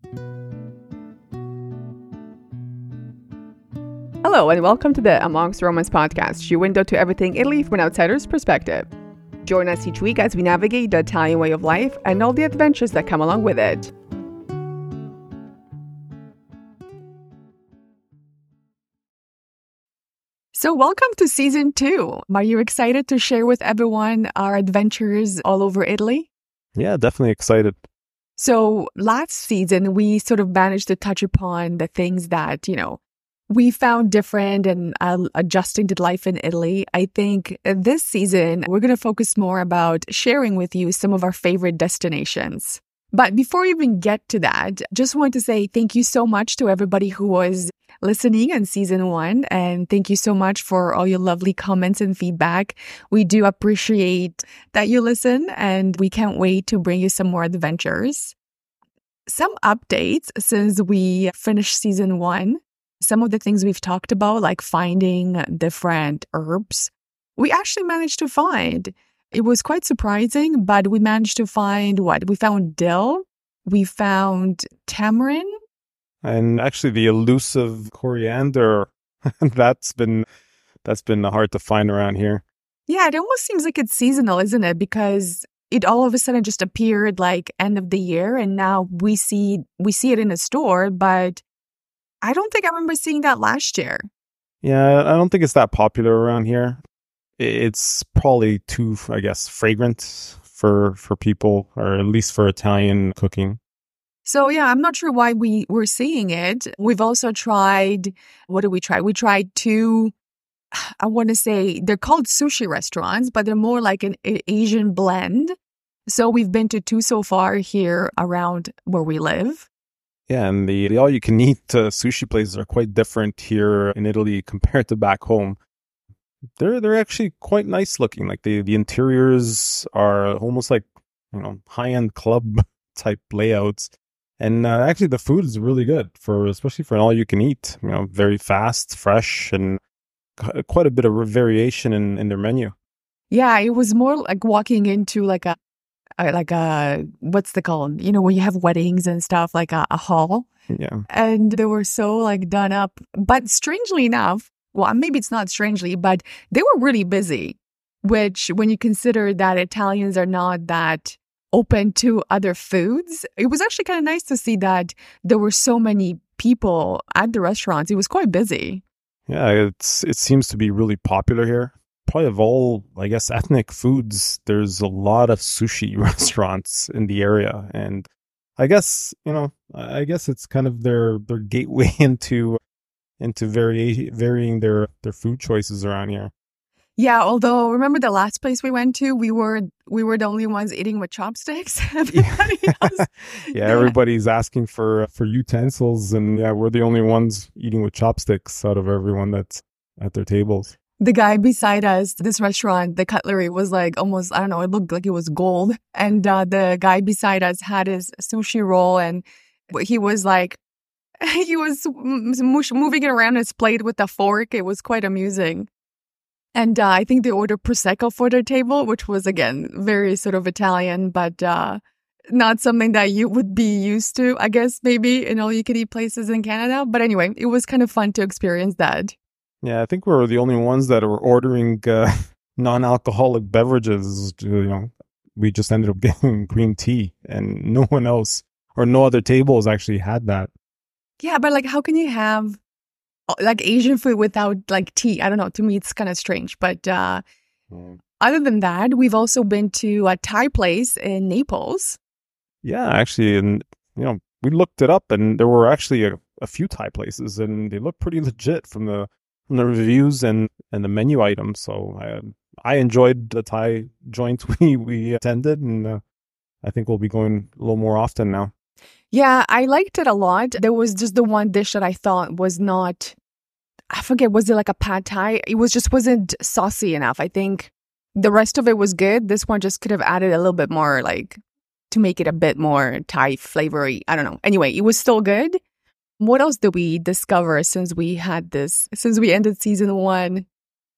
Hello, and welcome to the Amongst Romance podcast, your window to everything Italy from an outsider's perspective. Join us each week as we navigate the Italian way of life and all the adventures that come along with it. So welcome to season 2. Are you excited to share with everyone our adventures all over Italy? Yeah, definitely excited. So last season, we sort of managed to touch upon the things that, we found different and adjusting to life in Italy. I think this season, we're going to focus more about sharing with you some of our favorite destinations. But before we even get to that, just want to say thank you so much to everybody who was listening in season 1. And thank you so much for all your lovely comments and feedback. We do appreciate that you listen, and we can't wait to bring you some more adventures. Some updates since we finished season 1. Some of the things we've talked about, like finding different herbs, we actually managed to find. It was quite surprising, but we managed to find what? We found dill, we found tamarind. And actually the elusive coriander, that's been hard to find around here. Yeah, it almost seems like it's seasonal, isn't it? Because it all of a sudden just appeared like end of the year, and now we see it in a store, but I don't think I remember seeing that last year. Yeah, I don't think it's that popular around here. It's probably too, I guess, fragrant for people, or at least for Italian cooking. So yeah, I'm not sure why we were seeing it. We've also tried, what did we try? We tried 2, I want to say, they're called sushi restaurants, but they're more like an Asian blend. So we've been to 2 so far here around where we live. Yeah, and the all-you-can-eat sushi places are quite different here in Italy compared to back home. They're actually quite nice looking. Like the interiors are almost like high-end club type layouts, and actually the food is really good especially for an all-you-can-eat. Very fast, fresh, and quite a bit of variation in their menu. Yeah, it was more like walking into like a what's the called? When you have weddings and stuff, like a hall. Yeah. And they were so like done up. But strangely enough, well, maybe it's not strangely, but they were really busy, which when you consider that Italians are not that open to other foods, it was actually kind of nice to see that there were so many people at the restaurants. It was quite busy. Yeah, it seems to be really popular here. Probably of all, I guess, ethnic foods, there's a lot of sushi restaurants in the area, and I guess it's kind of their gateway into varying their food choices around here. Yeah, although remember the last place we went to, we were the only ones eating with chopsticks. Everybody else, everybody's asking for utensils, and we're the only ones eating with chopsticks out of everyone that's at their tables. The guy beside us, this restaurant, the cutlery was like almost, I don't know, it looked like it was gold. And the guy beside us had his sushi roll, and he was like, he was moving it around his plate with a fork. It was quite amusing. And I think they ordered Prosecco for their table, which was, again, very sort of Italian, but not something that you would be used to, I guess, maybe in all-you-can-eat places in Canada. But anyway, it was kind of fun to experience that. Yeah, I think we're the only ones that were ordering non-alcoholic beverages. We just ended up getting green tea, and no one else or no other tables actually had that. Yeah, but like, how can you have like Asian food without like tea? I don't know. To me, it's kind of strange. But other than that, we've also been to a Thai place in Naples. Yeah, actually, and we looked it up, and there were actually a few Thai places, and they look pretty legit from the reviews and the menu items. So I enjoyed the Thai joint we attended, and I think we'll be going a little more often now. Yeah, I liked it a lot. There was just the one dish that I thought was not, I forget, was it like a pad thai? It wasn't saucy enough. I think the rest of it was good. This one just could have added a little bit more, like, to make it a bit more Thai flavory. I don't know. Anyway, it was still good. What else did we discover since we ended season 1?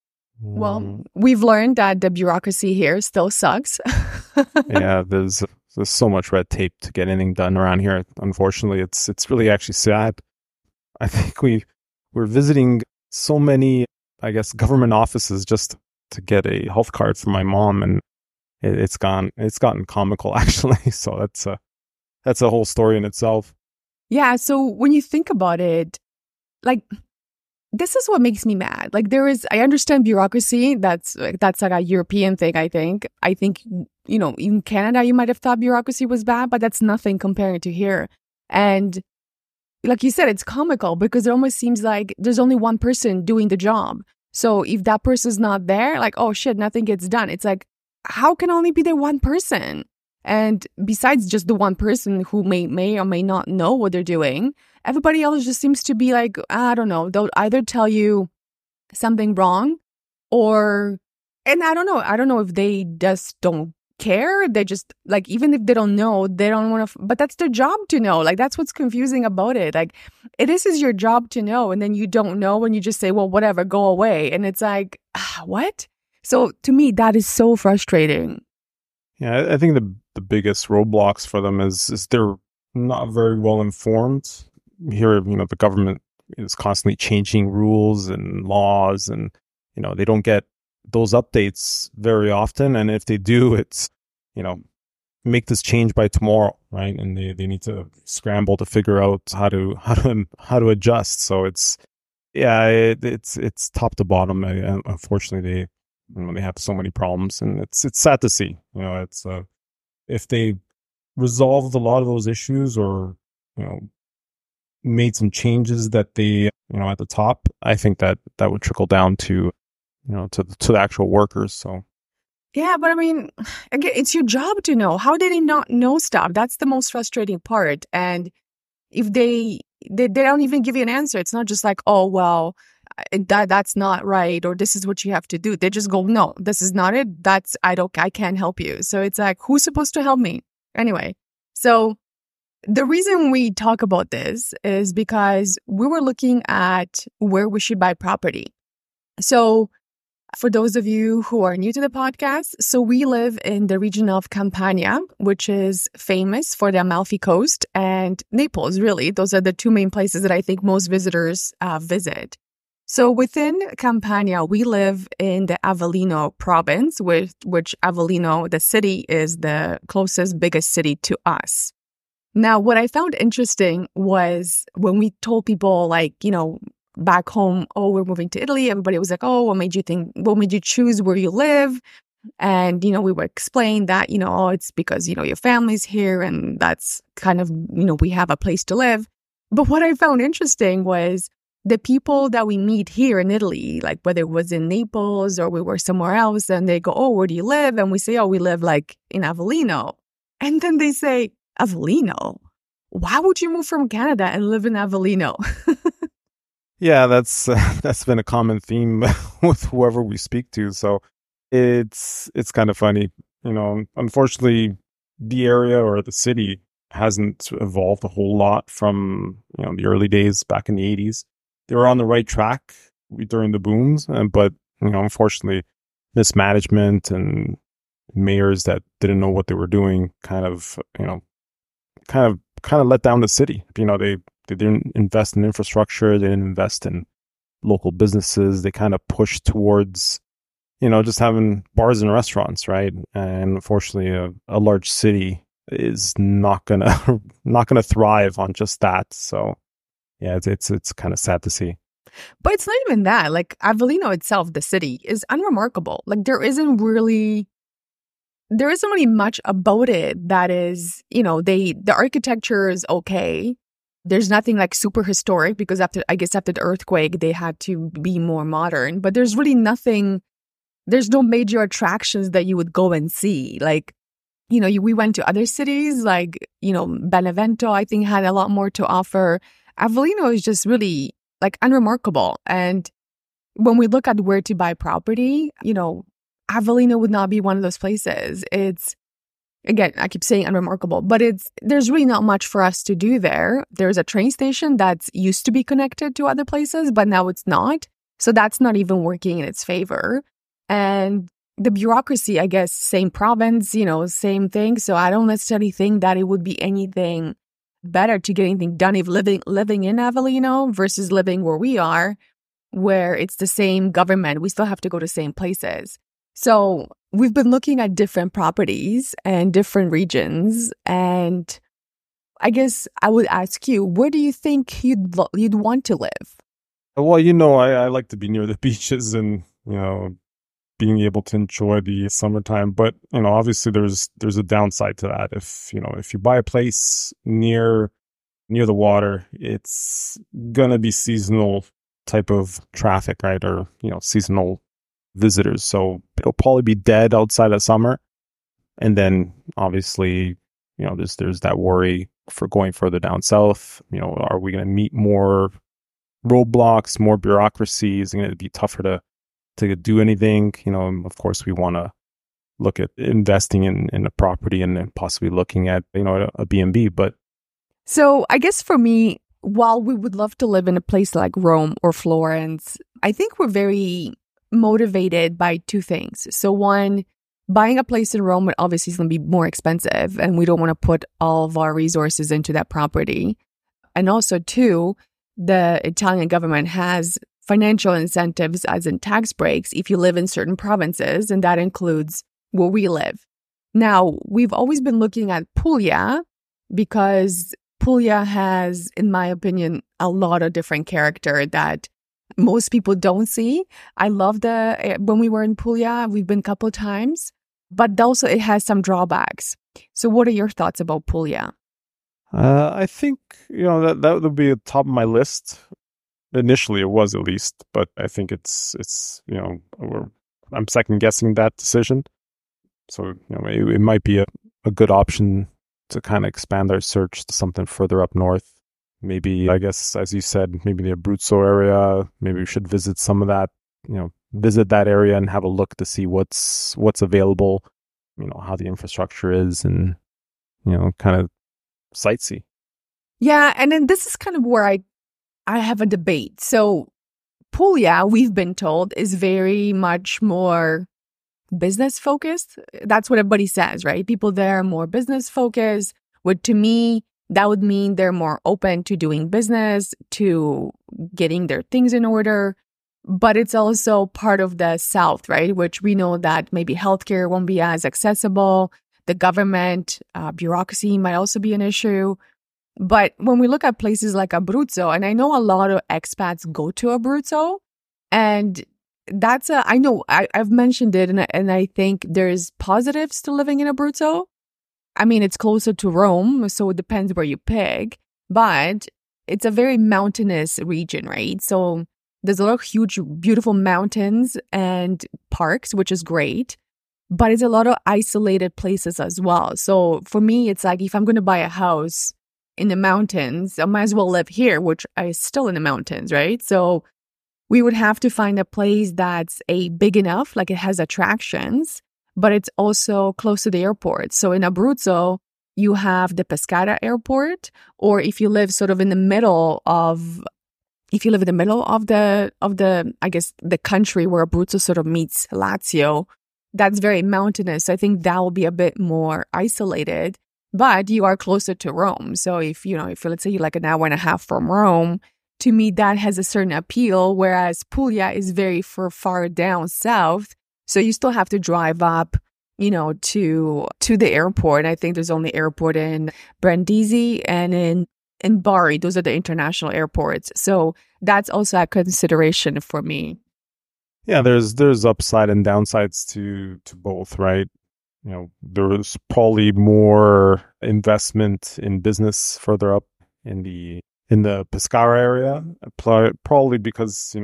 Well, we've learned that the bureaucracy here still sucks. Yeah, there's there's so much red tape to get anything done around here. Unfortunately, it's really actually sad. I think we're visiting so many, I guess, government offices just to get a health card for my mom, and it's gotten comical actually. So that's a whole story in itself. Yeah. So when you think about it, like, this is what makes me mad. Like, I understand bureaucracy. That's like a European thing, I think. I think, in Canada, you might have thought bureaucracy was bad, but that's nothing compared to here. And like you said, it's comical because it almost seems like there's only one person doing the job. So if that person's not there, like, oh shit, nothing gets done. It's like, how can only be there one person? And besides just the one person who may or may not know what they're doing, everybody else just seems to be like, I don't know, they'll either tell you something wrong and I don't know if they just don't care. They just, like, even if they don't know, they don't want to, but that's their job to know. Like, that's what's confusing about it. Like, this is your job to know, and then you don't know, and you just say, well, whatever, go away. And it's like, what? So to me, that is so frustrating. Yeah, I think the biggest roadblocks for them is they're not very well informed. Here, the government is constantly changing rules and laws, and they don't get those updates very often. And if they do, it's make this change by tomorrow, right? And they need to scramble to figure out how to adjust. So it's top to bottom. Unfortunately, they have so many problems, and it's sad to see. It's if they resolved a lot of those issues, or made some changes that they at the top, I think that would trickle down to to the actual workers. So yeah, but I mean, again, it's your job to know. How did they not know stuff? That's the most frustrating part. And if they don't even give you an answer, it's not just like, oh well, that's not right, or this is what you have to do. They just go, no, this is not it. I can't help you. So it's like, who's supposed to help me anyway? So the reason we talk about this is because we were looking at where we should buy property. So for those of you who are new to the podcast, so we live in the region of Campania, which is famous for the Amalfi Coast, and Naples, really. Those are the two main places that I think most visitors visit. So within Campania, we live in the Avellino province, which Avellino, the city, is the closest, biggest city to us. Now, what I found interesting was when we told people, like, back home, oh, we're moving to Italy, everybody was like, oh, what made you choose where you live? And, we would explain that, oh, it's because, your family's here, and that's kind of, we have a place to live. But what I found interesting was the people that we meet here in Italy, like whether it was in Naples or we were somewhere else, and they go, oh, where do you live? And we say, oh, we live like in Avellino. And then they say, Avellino? Why would you move from Canada and live in Avellino? Yeah, that's been a common theme with whoever we speak to. So it's kind of funny. Unfortunately, the area or the city hasn't evolved a whole lot from the early days back in the 80s. They were on the right track during the booms, but unfortunately, mismanagement and mayors that didn't know what they were doing kind of let down the city. They didn't invest in infrastructure. They didn't invest in local businesses. They kind of pushed towards, just having bars and restaurants, right? And unfortunately, a large city is not gonna thrive on just that. So, yeah, it's kind of sad to see. But it's not even that. Like, Avellino itself, the city, is unremarkable. Like, there isn't really much about it that is, the architecture is okay. There's nothing like super historic because after the earthquake, they had to be more modern. But there's really nothing, there's no major attractions that you would go and see. Like, we went to other cities like, Benevento, I think, had a lot more to offer. Avellino is just really like unremarkable. And when we look at where to buy property, Avellino would not be one of those places. It's, again, I keep saying unremarkable, but there's really not much for us to do there. There's a train station that's used to be connected to other places, but now it's not. So that's not even working in its favor. And the bureaucracy, I guess, same province, same thing. So I don't necessarily think that it would be anything better to get anything done if living in Avellino versus living where we are, where it's the same government. We still have to go to same places. So we've been looking at different properties and different regions. And I guess I would ask you, where do you think you'd want to live? Well, I like to be near the beaches and, being able to enjoy the summertime. But, obviously there's a downside to that. If you buy a place near the water, it's going to be seasonal type of traffic, right? Or, seasonal visitors. So it'll probably be dead outside of summer. And then obviously, there's that worry for going further down south. Are we going to meet more roadblocks, more bureaucracy? Is it going to be tougher to do anything? Of course, we want to look at investing in a property and then possibly looking at, a B&B. But so I guess for me, while we would love to live in a place like Rome or Florence, I think we're very motivated by two things. So one, buying a place in Rome obviously is going to be more expensive, and we don't want to put all of our resources into that property. And also two, the Italian government has financial incentives, as in tax breaks, if you live in certain provinces, and that includes where we live. Now, we've always been looking at Puglia because Puglia has, in my opinion, a lot of different character that most people don't see. I love when we were in Puglia, we've been a couple of times, but also it has some drawbacks. So what are your thoughts about Puglia? I think, that would be at top of my list. Initially, it was, at least, but I think it's I'm second guessing that decision. So it might be a good option to kind of expand our search to something further up north. Maybe, I guess, as you said, maybe the Abruzzo area. Maybe we should visit some of that. Visit that area and have a look to see what's available. How the infrastructure is, and kind of sightsee. Yeah, and then this is kind of where I have a debate. So Puglia, we've been told, is very much more business focused. That's what everybody says, right? People there are more business focused, which to me, that would mean they're more open to doing business, to getting their things in order. But it's also part of the South, right? Which we know that maybe healthcare won't be as accessible. The government, bureaucracy might also be an issue. But when we look at places like Abruzzo, and I know a lot of expats go to Abruzzo, and I know I've mentioned it, and I think there's positives to living in Abruzzo. I mean, it's closer to Rome, so it depends where you pick, but it's a very mountainous region, right? So there's a lot of huge, beautiful mountains and parks, which is great, but it's a lot of isolated places as well. So for me, it's like, if I'm going to buy a house in the mountains, I might as well live here, which is still in the mountains, right? So we would have to find a place that's big enough, like it has attractions, but it's also close to the airport. So in Abruzzo, you have the Pescara airport, or if you live sort of in the middle of the I guess the country where Abruzzo sort of meets Lazio, that's very mountainous. So I think that will be a bit more isolated. But you are closer to Rome. So if let's say you're like an hour and a half from Rome, to me, that has a certain appeal, whereas Puglia is very far down south. So you still have to drive up, to the airport. And I think there's only airport in Brindisi and in Bari. Those are the international airports. So that's also a consideration for me. Yeah, there's upside and downsides to both, right? There's probably more investment in business further up in the Pescara area, probably because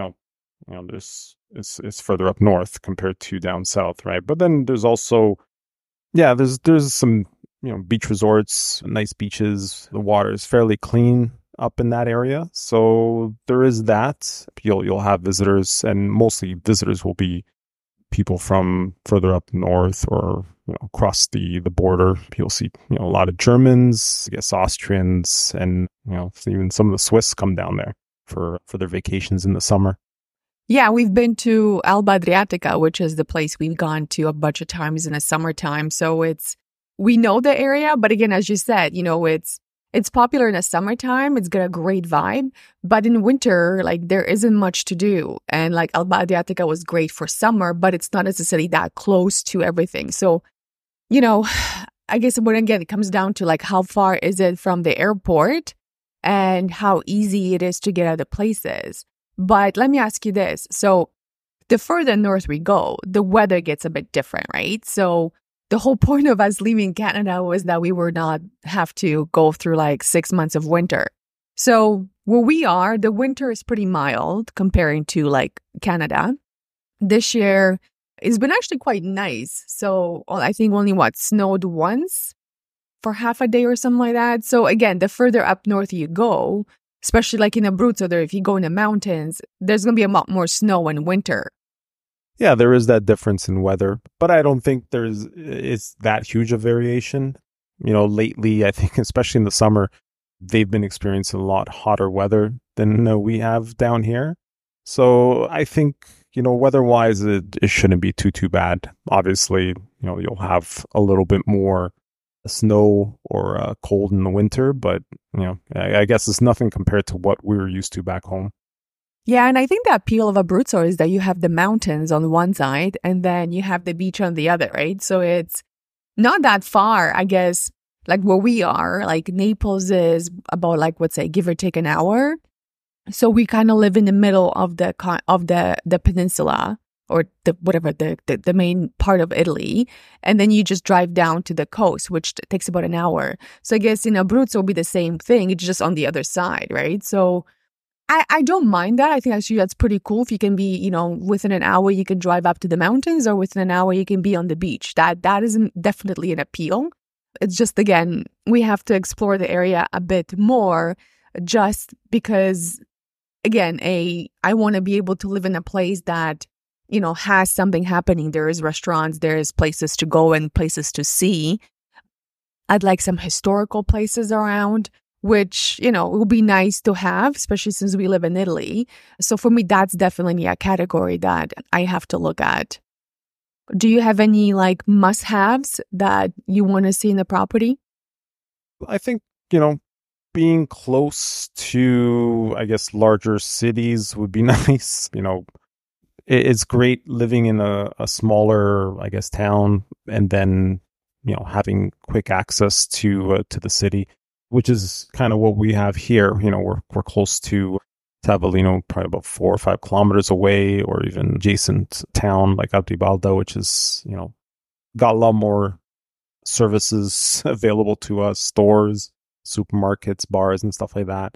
it's further up north compared to down south, right? But then there's also, there's some beach resorts, nice beaches. The water is fairly clean up in that area, so there is that. You'll have visitors, and mostly visitors will be people from further up north or across the border. You'll see a lot of Germans, I guess Austrians, and even some of the Swiss come down there for their vacations in the summer. Yeah, we've been to Alba Adriatica, which is the place we've gone to a bunch of times in the summertime. So we know the area, but again, as you said, it's popular in the summertime. It's got a great vibe, but in winter, like there isn't much to do. And like Alba Adriatica was great for summer, but it's not necessarily that close to everything. So, I guess when again, it comes down to like how far is it from the airport and how easy it is to get other places. But let me ask you this. So the further north we go, the weather gets a bit different, right? So the whole point of us leaving Canada was that we would not have to go through like 6 months of winter. So where we are, the winter is pretty mild comparing to like Canada. This year, it's been actually quite nice. So I think only snowed once for half a day or something like that. So again, the further up north you go, especially like in Abruzzo, there, if you go in the mountains, there's going to be a lot more snow in winter. Yeah, there is that difference in weather, but I don't think it's that huge a variation. Lately, I think, especially in the summer, they've been experiencing a lot hotter weather than we have down here. So I think, weather-wise, it shouldn't be too bad. Obviously, you'll have a little bit more snow or cold in the winter, but I guess it's nothing compared to what we were used to back home. Yeah, and I think the appeal of Abruzzo is that you have the mountains on one side and then you have the beach on the other, right? So it's not that far, I guess, like where we are. Like Naples is about like, let's say, give or take an hour. So we kind of live in the middle of the peninsula, or the main part of Italy. And then you just drive down to the coast, which takes about an hour. So I guess in Abruzzo will be the same thing. It's just on the other side, right? So I don't mind that. I think actually that's pretty cool. If you can be, within an hour, you can drive up to the mountains, or within an hour, you can be on the beach. That is definitely an appeal. It's just, again, we have to explore the area a bit more just because, again, I want to be able to live in a place that, has something happening. There is restaurants, there is places to go and places to see. I'd like some historical places around, which, it would be nice to have, especially since we live in Italy. So for me, that's definitely a category that I have to look at. Do you have any like must-haves that you want to see in the property? I think, being close to, I guess, larger cities would be nice. It's great living in a smaller, I guess, town, and then, having quick access to the city, which is kind of what we have here. We're close to Tavolino, probably about 4 or 5 kilometers away, or even adjacent town like Abdibalda, which is, got a lot more services available to us, stores, supermarkets, bars, and stuff like that.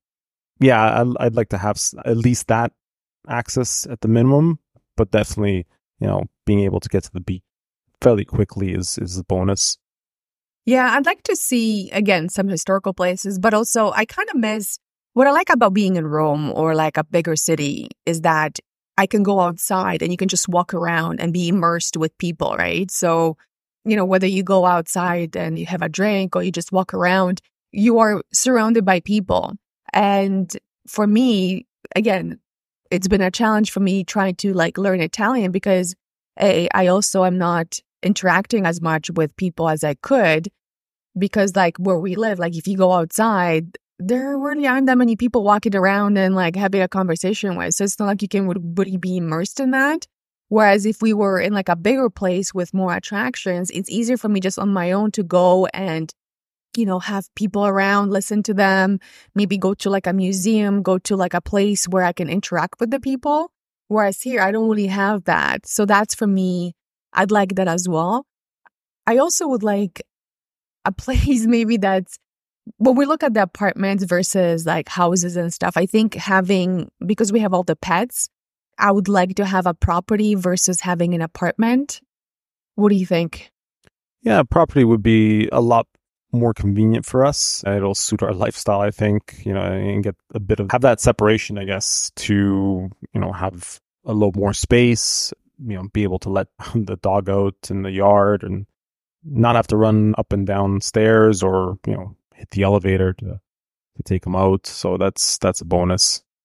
Yeah, I'd like to have at least that access at the minimum, but definitely, being able to get to the beach fairly quickly is a bonus. Yeah, I'd like to see, again, some historical places, but also I kind of miss what I like about being in Rome or like a bigger city is that I can go outside and you can just walk around and be immersed with people, right? So, whether you go outside and you have a drink or you just walk around, you are surrounded by people. And for me, again, it's been a challenge for me trying to like learn Italian because I also am not interacting as much with people as I could, because like where we live, like if you go outside, there really aren't that many people walking around and like having a conversation with. So it's not like you can really be immersed in that. Whereas if we were in like a bigger place with more attractions, it's easier for me just on my own to go and, have people around, listen to them, maybe go to like a museum, go to like a place where I can interact with the people. Whereas here, I don't really have that. So that's for me. I'd like that as well. I also would like a place maybe that's, when we look at the apartments versus like houses and stuff, I think because we have all the pets, I would like to have a property versus having an apartment. What do you think? Yeah, property would be a lot more convenient for us. It'll suit our lifestyle, I think, and get have that separation, I guess, to, have a little more space, be able to let the dog out in the yard and not have to run up and down stairs or, hit the elevator to take them out. So that's a bonus.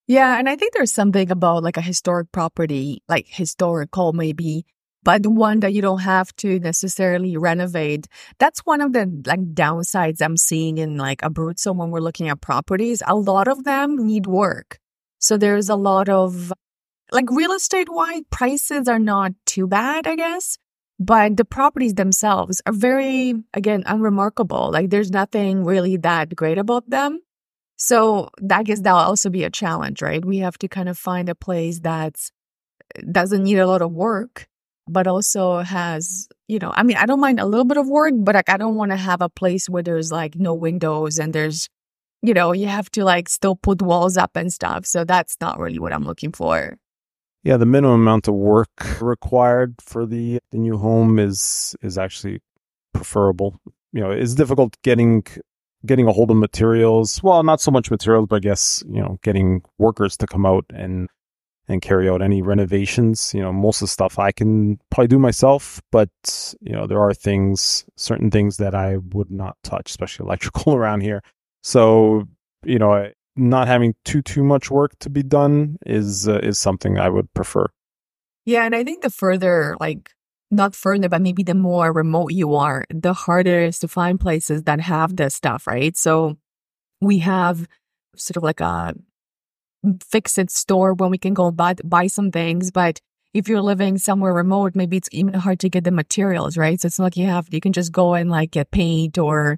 Yeah, and I think there's something about like a historic property, like historical maybe, but one that you don't have to necessarily renovate. That's one of the like downsides I'm seeing in like abroad. So when we're looking at properties, a lot of them need work. So there's a lot of like real estate wide prices are not too bad, I guess. But the properties themselves are very, again, unremarkable. Like there's nothing really that great about them. So I guess that'll also be a challenge, right? We have to kind of find a place that doesn't need a lot of work, but also has, I mean, I don't mind a little bit of work, but like I don't want to have a place where there's like no windows and there's, you have to like still put walls up and stuff. So that's not really what I'm looking for. Yeah, the minimum amount of work required for the new home is actually preferable. It's difficult getting a hold of materials. Well, not so much materials, but I guess, getting workers to come out and carry out any renovations. Most of the stuff I can probably do myself, but, there are certain things that I would not touch, especially electrical around here. So, not having too much work to be done is something I would prefer. Yeah, and I think the further, like, not further, but maybe the more remote you are, the harder it is to find places that have this stuff, right? So we have sort of like a fix-it store when we can go buy some things, but if you're living somewhere remote, maybe it's even hard to get the materials, right? So it's not like you can just go and like get paint or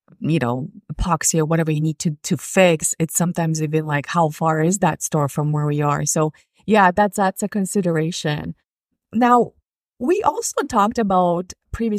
epoxy or whatever you need to fix. It's sometimes even like, how far is that store from where we are? So yeah, that's a consideration. Now, we also talked about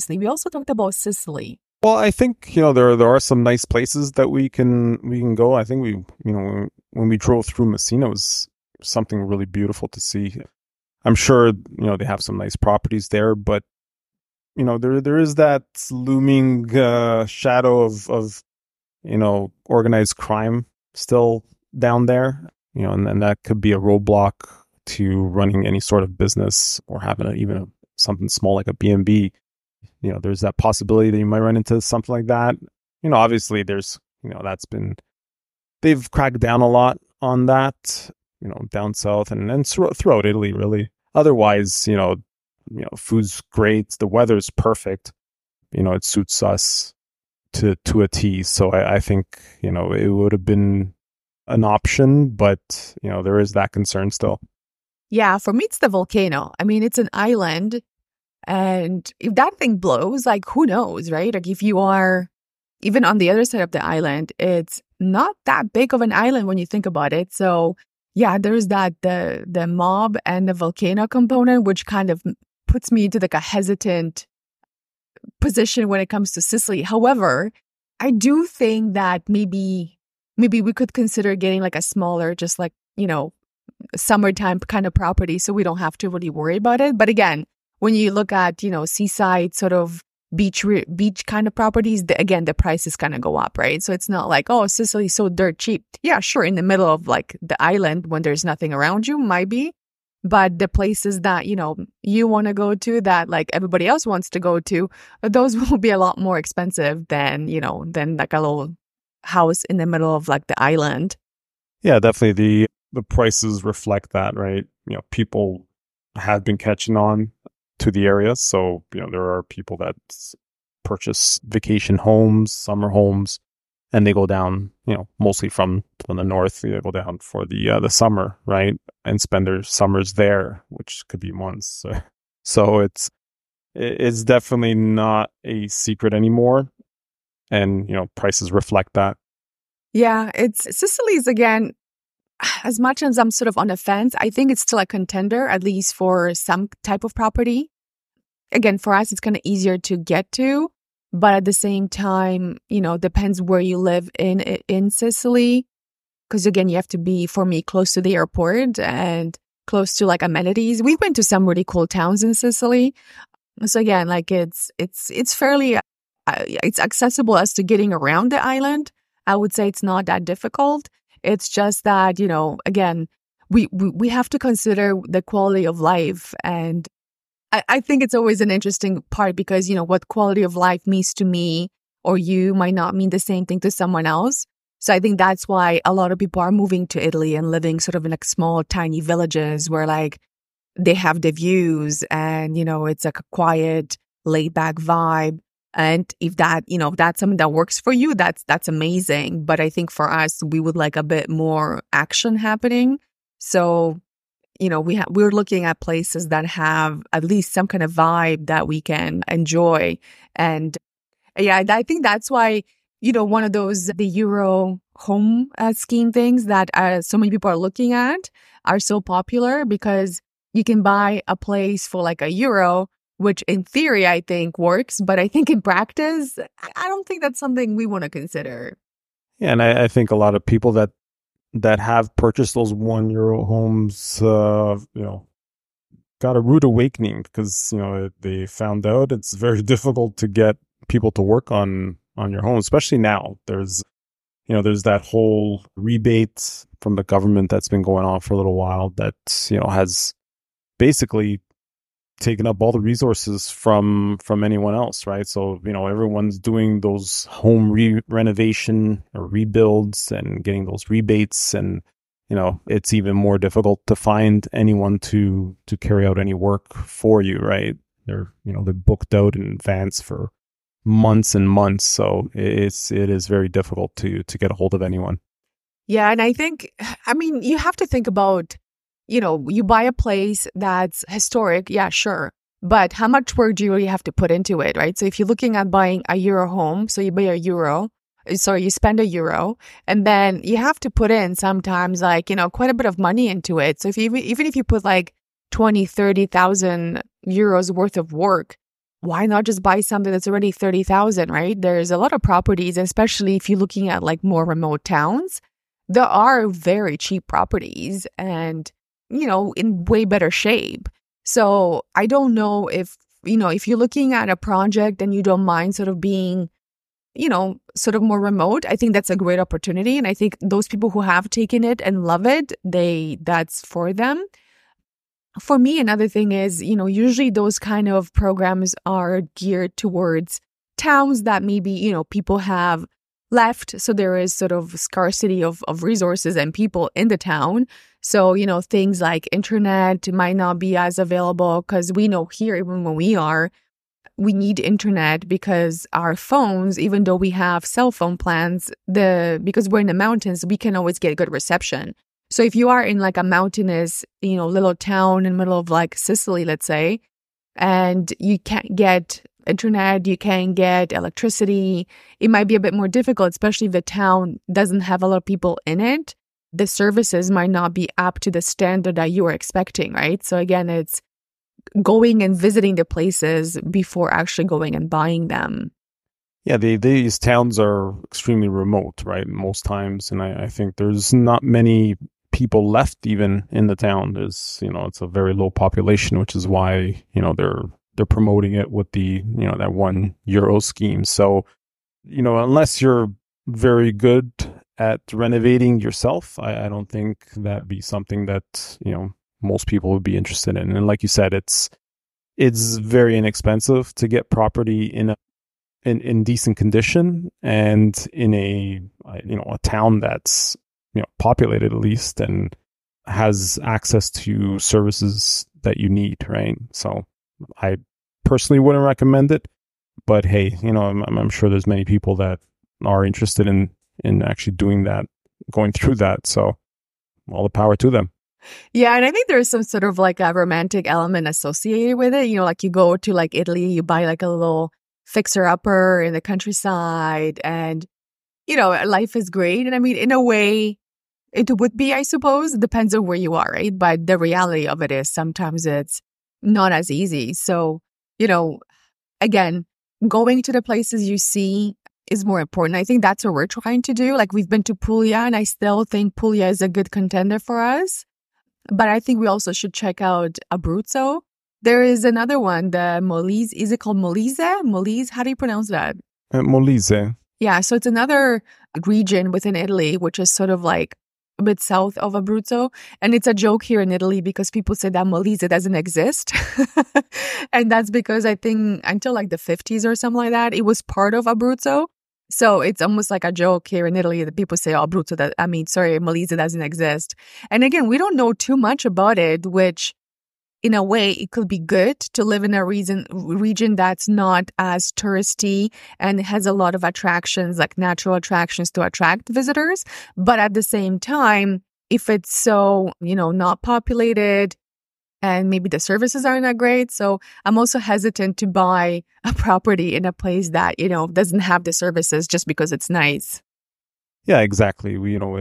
Sicily. Well, I think, there are some nice places that we can go. I think when we drove through Messina, it was something really beautiful to see. I'm sure, they have some nice properties there, but there is that looming shadow of organized crime still down there, and that could be a roadblock to running any sort of business or having something small like a B&B. There's that possibility that you might run into something like that. Obviously there's, they've cracked down a lot on that, down south and throughout Italy, really. Otherwise, food's great. The weather's perfect. It suits us to a T. So I think, it would have been an option, but, there is that concern still. Yeah, for me, it's the volcano. I mean, it's an island. And if that thing blows, like, who knows, right? Like, if you are even on the other side of the island, it's not that big of an island when you think about it. So, yeah, there's that the mob and the volcano component, which kind of puts me into like a hesitant position when it comes to Sicily. However, I do think that maybe we could consider getting like a smaller, just like, summertime kind of property so we don't have to really worry about it. But again, when you look at, seaside sort of beach kind of properties, the prices kind of go up, right? So it's not like, oh, Sicily's so dirt cheap. Yeah, sure, in the middle of like the island when there's nothing around you might be. But the places that, you want to go to that like everybody else wants to go to, those will be a lot more expensive than like a little house in the middle of like the island. Yeah, definitely the prices reflect that, right? People have been catching on to the area. So, there are people that purchase vacation homes, summer homes, and they go down, mostly from the north. They go down for the summer, right? And spend their summers there, which could be months. So it's definitely not a secret anymore. And, prices reflect that. Yeah, Sicily's again, as much as I'm sort of on the fence, I think it's still a contender, at least for some type of property. Again, for us, it's kind of easier to get to, but at the same time, depends where you live in Sicily. Because again, you have to be, for me, close to the airport and close to like amenities. We've been to some really cool towns in Sicily. So again, like it's fairly, it's accessible as to getting around the island. I would say it's not that difficult. It's just that, again, we have to consider the quality of life. And I think it's always an interesting part because, what quality of life means to me or you might not mean the same thing to someone else. So I think that's why a lot of people are moving to Italy and living sort of in like small, tiny villages where like they have the views and, it's like a quiet, laid back vibe. And if that, if that's something that works for you, that's amazing. But I think for us, we would like a bit more action happening. So, we're looking at places that have at least some kind of vibe that we can enjoy. And yeah, I think that's why, one of those, the Euro home scheme things that so many people are looking at are so popular because you can buy a place for like €1, which in theory I think works, but I think in practice, I don't think that's something we want to consider. Yeah, and I think a lot of people that have purchased those €1 homes, got a rude awakening because they found out it's very difficult to get people to work on your home, especially now. There's that whole rebate from the government that's been going on for a little while that has basically taken up all the resources from anyone else, right? So everyone's doing those home renovation or rebuilds and getting those rebates, and it's even more difficult to find anyone to carry out any work for you, right? They're booked out in advance for months and months, so it is very difficult to get a hold of anyone. Yeah, and I think, you have to think about, you buy a place that's historic, yeah, sure. But how much work do you really have to put into it, right? So if you're looking at buying a Euro home, so you buy you spend €1, and then you have to put in sometimes like, quite a bit of money into it. So even if you put like 20,000-30,000 euros worth of work, why not just buy something that's already 30,000, right? There's a lot of properties, especially if you're looking at like more remote towns, there are very cheap properties and, in way better shape. So I don't know if you're looking at a project and you don't mind sort of being, sort of more remote, I think that's a great opportunity. And I think those people who have taken it and love it, that's for them. For me, another thing is, usually those kind of programs are geared towards towns that maybe, people have left. So there is sort of scarcity of resources and people in the town. So, things like internet might not be as available because we know here, even when we need internet because our phones, even though we have cell phone plans, because we're in the mountains, we can always get good reception. So if you are in like a mountainous, little town in the middle of like Sicily, let's say, and you can't get internet, you can't get electricity, it might be a bit more difficult, especially if the town doesn't have a lot of people in it. The services might not be up to the standard that you were expecting, right? So again, it's going and visiting the places before actually going and buying them. Yeah, these towns are extremely remote, right? Most times, and I think there's not many people left even in the town. There's, it's a very low population, which is why, they're promoting it with the, that €1 scheme. So, unless you're very good at renovating yourself, I don't think that'd be something that, most people would be interested in. And like you said, it's very inexpensive to get property in decent condition and in a town that's populated at least and has access to services that you need, right? So I personally wouldn't recommend it, but hey, I'm sure there's many people that are interested in actually doing that, going through that. So all the power to them. Yeah, and I think there's some sort of like a romantic element associated with it. Like you go to like Italy, you buy like a little fixer-upper in the countryside and, life is great. And in a way, it would be, I suppose. It depends on where you are, right? But the reality of it is sometimes it's not as easy. So, again, going to the places you see is more important. I think that's what we're trying to do. Like we've been to Puglia and I still think Puglia is a good contender for us. But I think we also should check out Abruzzo. There is another one, the Molise. Is it called Molise? Molise? How do you pronounce that? Molise. Yeah, so it's another region within Italy, which is sort of like a bit south of Abruzzo. And it's a joke here in Italy because people say that Molise doesn't exist. And that's because I think until like the 50s or something like that, it was part of Abruzzo. So it's almost like a joke here in Italy that people say, oh, Abruzzo, Molise doesn't exist. And again, we don't know too much about it, which in a way, it could be good to live in a region that's not as touristy and has a lot of attractions, like natural attractions to attract visitors. But at the same time, if it's so, not populated and maybe the services aren't that great. So I'm also hesitant to buy a property in a place that, doesn't have the services just because it's nice. Yeah, exactly.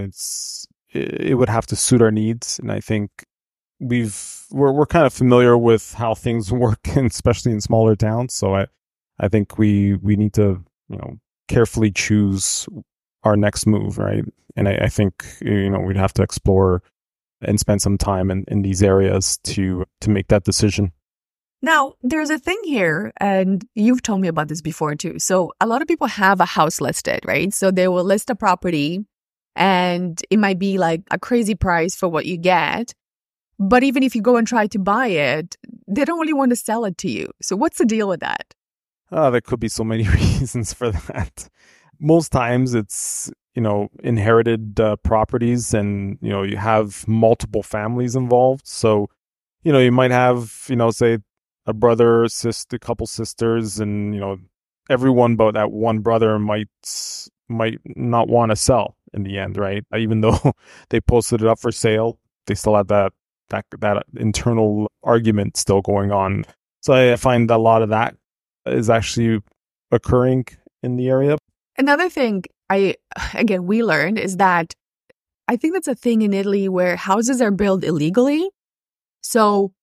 It would have to suit our needs. And I think we're kind of familiar with how things work, especially in smaller towns. So I think we need to, carefully choose our next move, right? And I think, we'd have to explore and spend some time in these areas to make that decision. Now, there's a thing here, and you've told me about this before too. So a lot of people have a house listed, right? So they will list a property and it might be like a crazy price for what you get. But even if you go and try to buy it, they don't really want to sell it to you. So what's the deal with that? There could be so many reasons for that. Most times it's, inherited properties and, you have multiple families involved. So, you might have, say a brother, sister, a couple sisters, and, everyone but that one brother might not want to sell in the end, right? Even though they posted it up for sale, they still have that internal argument still going on. So I find a lot of that is actually occurring in the area. Another thing we learned is that I think that's a thing in Italy where houses are built illegally. So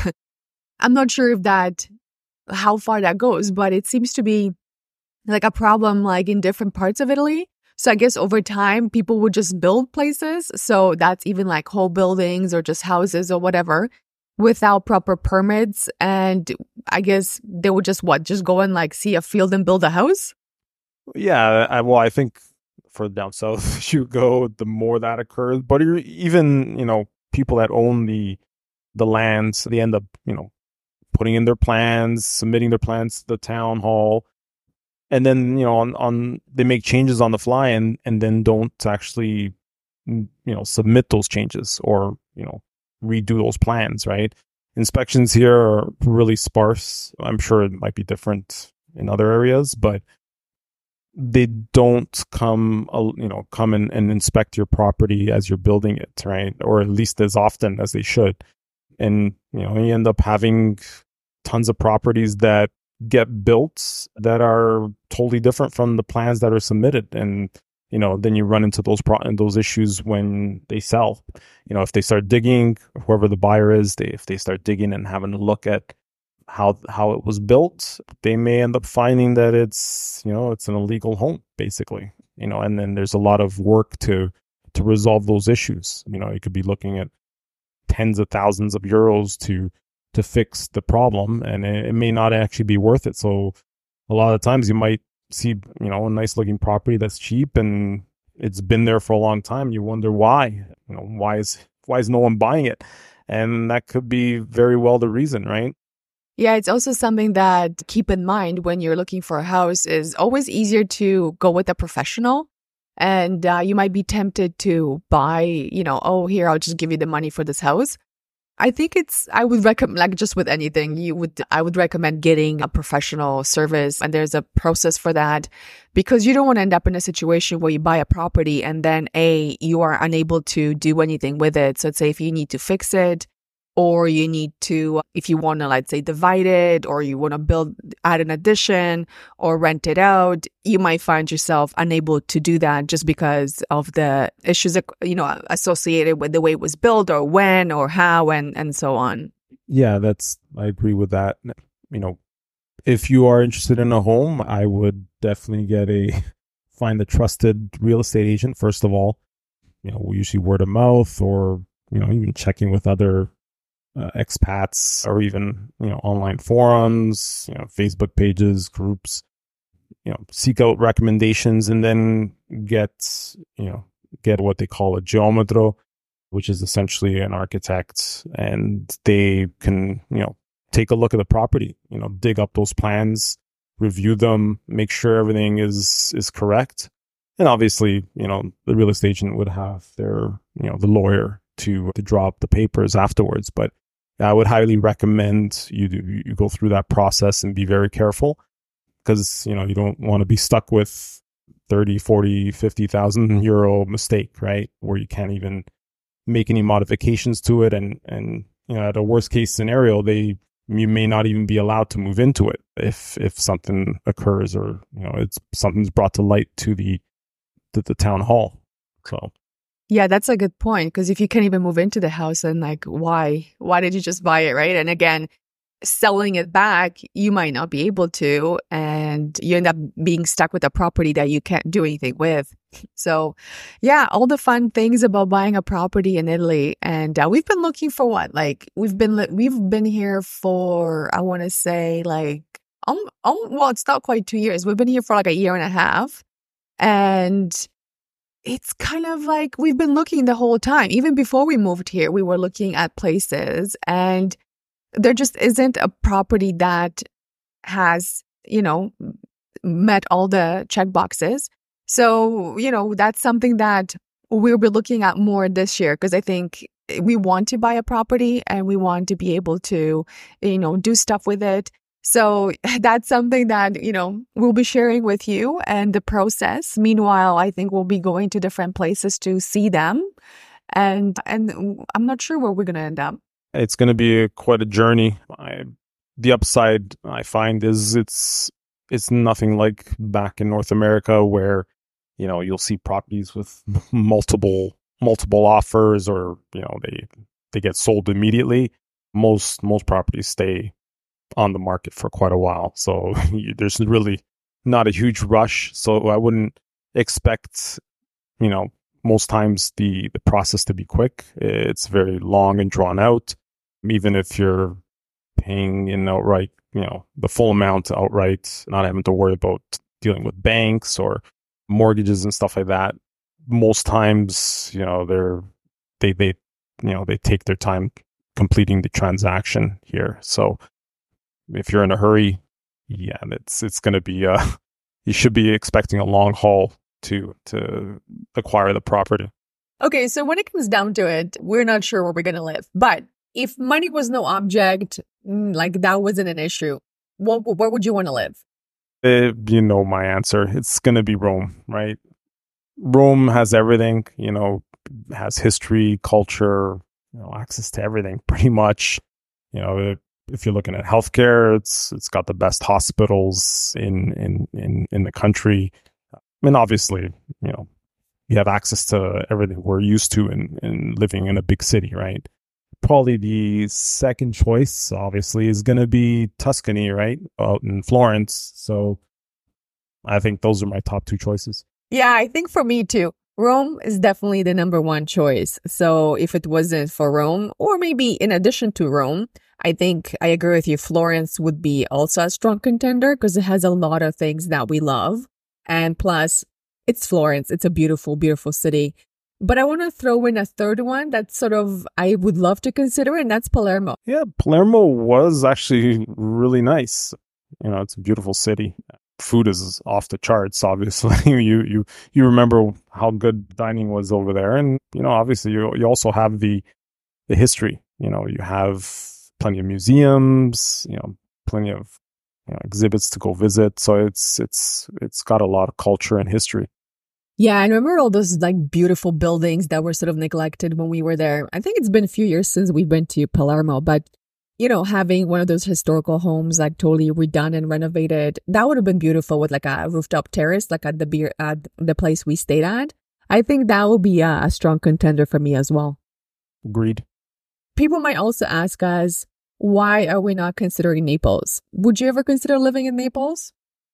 I'm not sure how far that goes, but it seems to be like a problem like in different parts of Italy. So I guess over time, people would just build places. So that's even like whole buildings or just houses or whatever without proper permits. And I guess they would just go and like see a field and build a house? Yeah, I think for down south you go, the more that occurs. But even, people that own the lands, they end up, putting in their plans, submitting their plans to the town hall. And then, they make changes on the fly and then don't actually, submit those changes or, redo those plans, right? Inspections here are really sparse. I'm sure it might be different in other areas, but they don't come and inspect your property as you're building it, right? Or at least as often as they should. And, you end up having tons of properties that get built that are totally different from the plans that are submitted. And, then you run into those issues when they sell. If they start digging, whoever the buyer is, if they start digging and having a look at how it was built, they may end up finding that it's an illegal home, basically. And then there's a lot of work to resolve those issues. You could be looking at tens of thousands of euros to fix the problem, and it may not actually be worth it. So a lot of times you might see, a nice looking property that's cheap and it's been there for a long time. You wonder why, why is no one buying it? And that could be very well the reason, right? Yeah, it's also something that keep in mind when you're looking for a house is always easier to go with a professional. And you might be tempted to buy, here, I'll just give you the money for this house. I think I would recommend, like just with anything, I would recommend getting a professional service. And there's a process for that because you don't want to end up in a situation where you buy a property and then you are unable to do anything with it. So let's say if you need to fix it, or you need to, if you want to, let's say, divide it, or you want to add an addition or rent it out, you might find yourself unable to do that just because of the issues, associated with the way it was built or when or how and so on. Yeah, I agree with that. If you are interested in a home, I would definitely find a trusted real estate agent, first of all. We usually word of mouth or, even checking with other expats or even, online forums, Facebook pages, groups, seek out recommendations and then get what they call a geometro, which is essentially an architect, and they can, take a look at the property, dig up those plans review them, make sure everything is correct. And obviously, the real estate agent would have their, the lawyer to draw up the papers afterwards. But I would highly recommend you go through that process and be very careful, because, you don't want to be stuck with 30, 40, 50,000 euro mistake, right? Where you can't even make any modifications to it. And at a worst case scenario, you may not even be allowed to move into it if something occurs, or, something's brought to light to the town hall. So. Yeah, that's a good point, because if you can't even move into the house, then like, why did you just buy it, right? And again, selling it back, you might not be able to, and you end up being stuck with a property that you can't do anything with. So yeah, all the fun things about buying a property in Italy. And we've been looking for what? Like we've been here for, I want to say like, well, it's not quite 2 years. We've been here for like a year and a half. And it's kind of like we've been looking the whole time. Even before we moved here, we were looking at places, and there just isn't a property that has, met all the check boxes. So, that's something that we'll be looking at more this year, because I think we want to buy a property and we want to be able to, do stuff with it. So that's something that, we'll be sharing with you and the process. Meanwhile, I think we'll be going to different places to see them. And I'm not sure where we're going to end up. It's going to be quite a journey. The upside I find is it's nothing like back in North America, where, you'll see properties with multiple offers, or, they get sold immediately. Most properties stay on the market for quite a while. So there's really not a huge rush. So I wouldn't expect, most times the process to be quick. It's very long and drawn out. Even if you're paying in outright, the full amount outright, not having to worry about dealing with banks or mortgages and stuff like that. Most times, they take their time completing the transaction here. So if you're in a hurry, yeah, it's going to be you should be expecting a long haul to acquire the property. Okay, so when it comes down to it, we're not sure where we're going to live, but if money was no object, like that wasn't an issue, where would you want to live? You know my answer. It's going to be Rome, right? Rome has everything, has history, culture, access to everything pretty much. If you're looking at healthcare, it's got the best hospitals in the country. I mean, obviously, you have access to everything we're used to in living in a big city, right? Probably the second choice, obviously, is going to be Tuscany, right? Out in Florence. So I think those are my top two choices. Yeah, I think for me too. Rome is definitely the number one choice. So if it wasn't for Rome, or maybe in addition to Rome, I think I agree with you. Florence would be also a strong contender, because it has a lot of things that we love. And plus, it's Florence. It's a beautiful, beautiful city. But I want to throw in a third one that sort of I would love to consider, and that's Palermo. Yeah, Palermo was actually really nice. It's a beautiful city. Food is off the charts, obviously. you remember how good dining was over there. And, obviously you also have the history. You have plenty of museums, plenty of exhibits to go visit. So it's got a lot of culture and history. Yeah, I remember all those like beautiful buildings that were sort of neglected when we were there. I think it's been a few years since we've been to Palermo, but having one of those historical homes like totally redone and renovated, that would have been beautiful with like a rooftop terrace, like at the place we stayed at. I think that would be a strong contender for me as well. Agreed. People might also ask us, why are we not considering Naples? Would you ever consider living in Naples?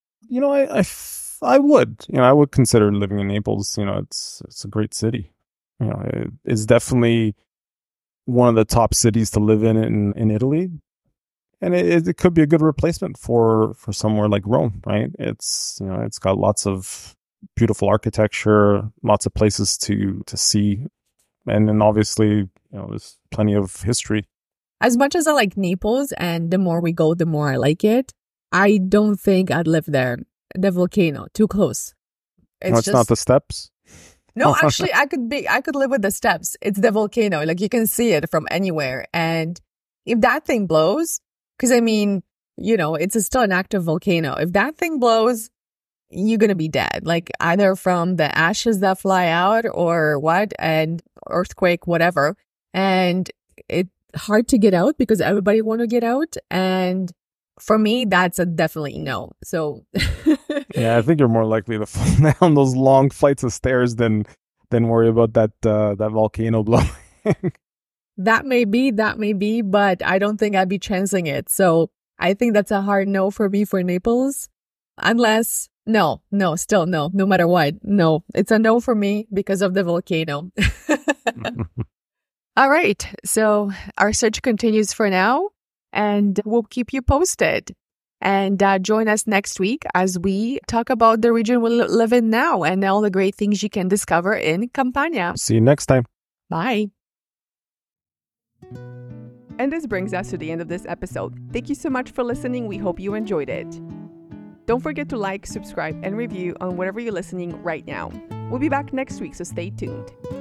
I would. I would consider living in Naples. It's a great city. It's definitely one of the top cities to live in Italy, and it could be a good replacement for somewhere like Rome, right? It's got lots of beautiful architecture, lots of places to see, and then obviously there's plenty of history. As much as I like Naples, and the more we go, the more I like it, I don't think I'd live there. The volcano, too close. It's not the steps? No, actually, I could live with the steps. It's the volcano. Like, you can see it from anywhere. And if that thing blows, because I mean, it's still an active volcano. If that thing blows, you're going to be dead. Like, either from the ashes that fly out or what, and earthquake, whatever. And it's hard to get out because everybody want to get out. And for me, that's a definitely no. So yeah, I think you're more likely to fall down those long flights of stairs than worry about that volcano blowing. That may be, but I don't think I'd be chancing it. So I think that's a hard no for me for Naples. Unless, no, still no matter what. No, it's a no for me because of the volcano. All right. So our search continues for now, and we'll keep you posted. And join us next week as we talk about the region we live in now and all the great things you can discover in Campania. See you next time. Bye. And this brings us to the end of this episode. Thank you so much for listening. We hope you enjoyed it. Don't forget to like, subscribe, and review on whatever you're listening right now. We'll be back next week, so stay tuned.